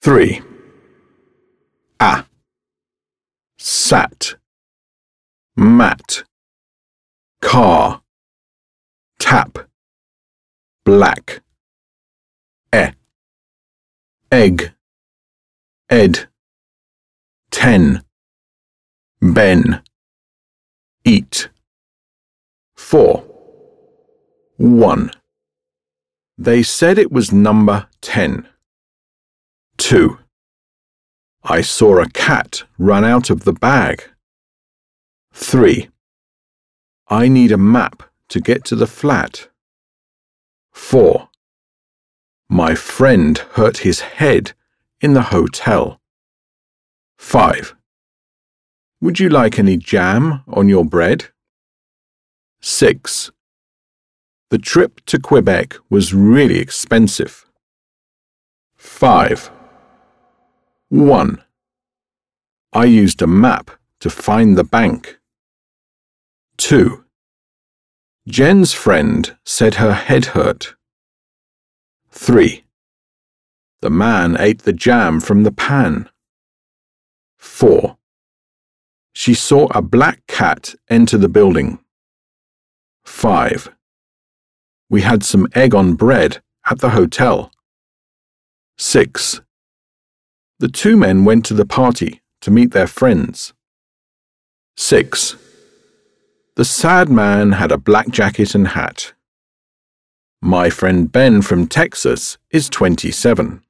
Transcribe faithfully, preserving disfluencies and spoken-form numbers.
Three. A. Sat. Mat. Car. Tap. Black. E. Egg. Ed. Ten. Ben. Eat. Four. One. They said it was number ten. Two. I saw a cat run out of the bag. Three. I need a map to get to the flat. Four. My friend hurt his head in the hotel. Five. Would you like any jam on your bread? Six. The trip to Quebec was really expensive. Five. One. I used a map to find the bank. Two. Jen's friend said her head hurt. Three. The man ate the jam from the pan. Four. She saw a black cat enter the building. Five. We had some egg on bread at the hotel. Six. The two men went to the party to meet their friends. Six. The sad man had a black jacket and hat. My friend Ben from Texas is twenty-seven.